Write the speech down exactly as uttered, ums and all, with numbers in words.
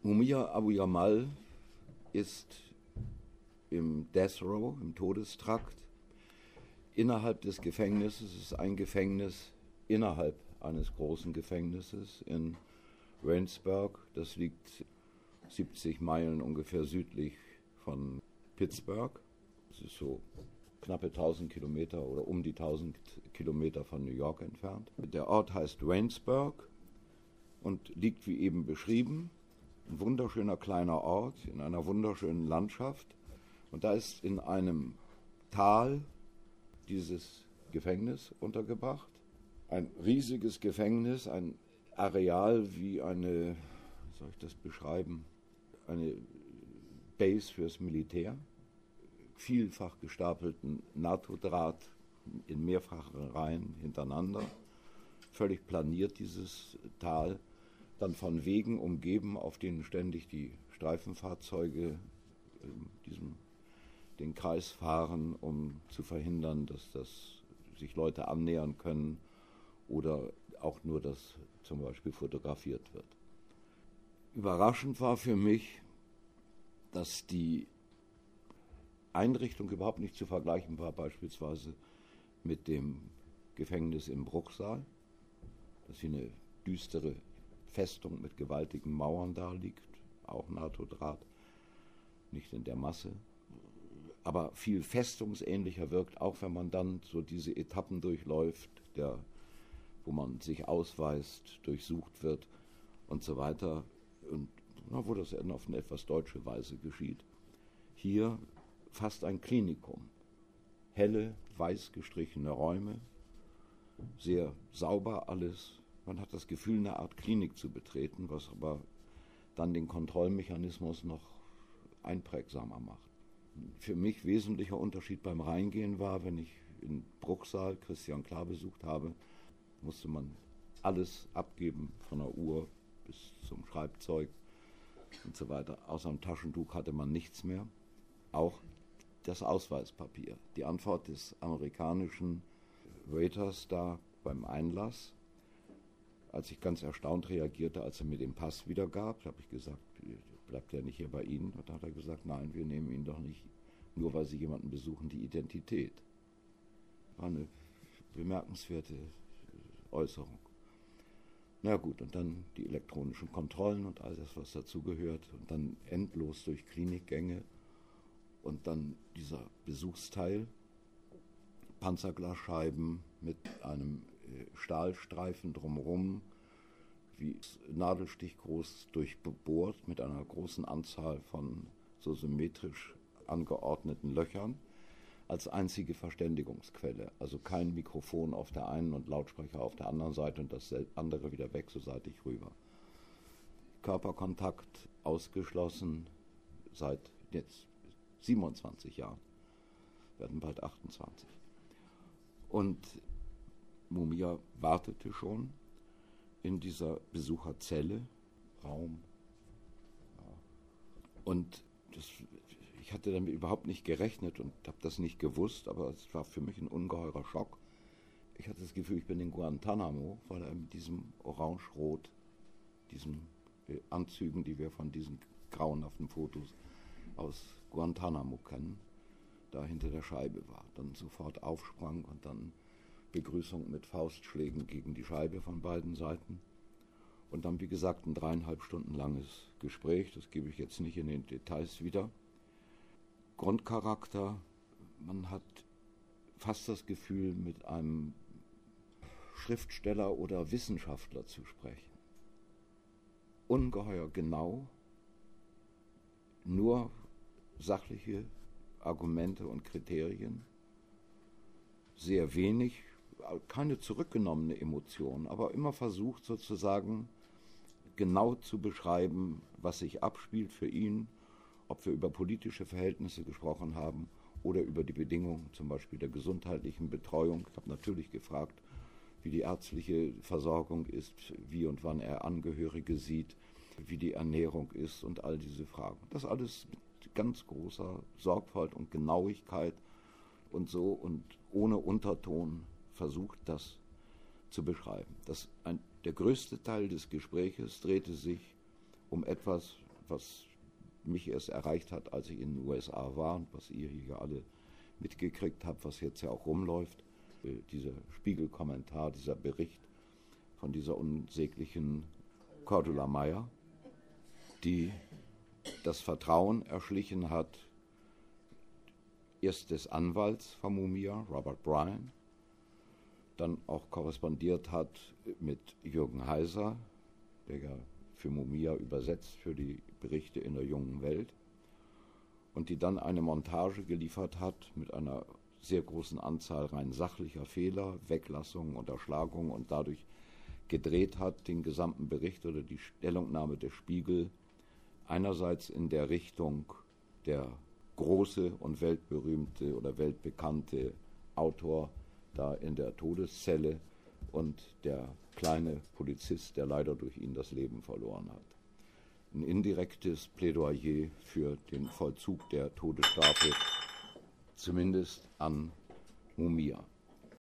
Mumia Abu Jamal ist im Death Row, im Todestrakt. Innerhalb des Gefängnisses ist ein Gefängnis innerhalb eines großen Gefängnisses in Waynesburg. Das liegt siebzig Meilen ungefähr südlich von Pittsburgh. Das ist so knappe tausend Kilometer oder um die tausend Kilometer von New York entfernt. Der Ort heißt Waynesburg und liegt wie eben beschrieben. Ein wunderschöner kleiner Ort in einer wunderschönen Landschaft. Und da ist in einem Tal dieses Gefängnis untergebracht. Ein riesiges Gefängnis, ein Areal wie eine, wie soll ich das beschreiben, eine Base fürs Militär. Vielfach gestapelten NATO-Draht in mehrfachen Reihen hintereinander. Völlig planiert dieses Tal. Dann von Wegen umgeben, auf denen ständig die Streifenfahrzeuge in diesem, den Kreis fahren, um zu verhindern, dass das sich Leute annähern können oder auch nur, dass zum Beispiel fotografiert wird. Überraschend war für mich, dass die Einrichtung überhaupt nicht zu vergleichen war, beispielsweise mit dem Gefängnis im Bruchsal, das wie eine düstere Festung mit gewaltigen Mauern da liegt, auch NATO-Draht, nicht in der Masse, aber viel festungsähnlicher wirkt, auch wenn man dann so diese Etappen durchläuft, der, wo man sich ausweist, durchsucht wird und so weiter, und na, wo das auf eine etwas deutsche Weise geschieht. Hier fast ein Klinikum. Helle, weiß gestrichene Räume, sehr sauber alles. Man hat das Gefühl, eine Art Klinik zu betreten, was aber dann den Kontrollmechanismus noch einprägsamer macht. Für mich wesentlicher Unterschied beim Reingehen war, wenn ich in Bruchsal Christian Klar besucht habe, musste man alles abgeben, von der Uhr bis zum Schreibzeug und so weiter. Außer dem Taschentuch hatte man nichts mehr. Auch das Ausweispapier. Die Antwort des amerikanischen Waiters da beim Einlass, als ich ganz erstaunt reagierte, als er mir den Pass wiedergab, habe ich gesagt, bleibt er nicht hier bei Ihnen? Und dann hat er gesagt, nein, wir nehmen ihn doch nicht, nur weil Sie jemanden besuchen, die Identität. War eine bemerkenswerte Äußerung. Na gut, und dann die elektronischen Kontrollen und all das, was dazugehört, und dann endlos durch Klinikgänge und dann dieser Besuchsteil, Panzerglasscheiben mit einem Stahlstreifen drumherum, wie nadelstichgroß durchbohrt mit einer großen Anzahl von so symmetrisch angeordneten Löchern als einzige Verständigungsquelle. Also kein Mikrofon auf der einen und Lautsprecher auf der anderen Seite und das andere wieder wechselseitig rüber. Körperkontakt ausgeschlossen seit jetzt siebenundzwanzig Jahren. Wir werden bald achtundzwanzig. Und Mumia wartete schon in dieser Besucherzelle, Raum. Ja. Und das, ich hatte damit überhaupt nicht gerechnet und habe das nicht gewusst, aber es war für mich ein ungeheurer Schock. Ich hatte das Gefühl, ich bin in Guantanamo, weil er mit diesem Orange-Rot, diesen äh, Anzügen, die wir von diesen grauenhaften Fotos aus Guantanamo kennen, da hinter der Scheibe war. Dann sofort aufsprang und dann Begrüßung mit Faustschlägen gegen die Scheibe von beiden Seiten. Und dann, wie gesagt, ein dreieinhalb Stunden langes Gespräch, das gebe ich jetzt nicht in den Details wieder. Grundcharakter, man hat fast das Gefühl, mit einem Schriftsteller oder Wissenschaftler zu sprechen. Ungeheuer genau, nur sachliche Argumente und Kriterien, sehr wenig, keine zurückgenommene Emotion, aber immer versucht sozusagen genau zu beschreiben, was sich abspielt für ihn, ob wir über politische Verhältnisse gesprochen haben oder über die Bedingungen zum Beispiel der gesundheitlichen Betreuung. Ich habe natürlich gefragt, wie die ärztliche Versorgung ist, wie und wann er Angehörige sieht, wie die Ernährung ist und all diese Fragen. Das alles mit ganz großer Sorgfalt und Genauigkeit und so und ohne Unterton versucht, das zu beschreiben. Das ein, der größte Teil des Gespräches drehte sich um etwas, was mich erst erreicht hat, als ich in den U S A war und was ihr hier alle mitgekriegt habt, was jetzt ja auch rumläuft, äh, dieser Spiegelkommentar, dieser Bericht von dieser unsäglichen Cordula Meyer, die das Vertrauen erschlichen hat, erst des Anwalts von Mumia, Robert Bryan, dann auch korrespondiert hat mit Jürgen Heiser, der ja für Mumia übersetzt, für die Berichte in der Jungen Welt, und die dann eine Montage geliefert hat mit einer sehr großen Anzahl rein sachlicher Fehler, Weglassungen, Unterschlagungen und dadurch gedreht hat, den gesamten Bericht oder die Stellungnahme des Spiegel einerseits in der Richtung der große und weltberühmte oder weltbekannte Autor da in der Todeszelle und der kleine Polizist, der leider durch ihn das Leben verloren hat. Ein indirektes Plädoyer für den Vollzug der Todesstrafe, zumindest an Mumia.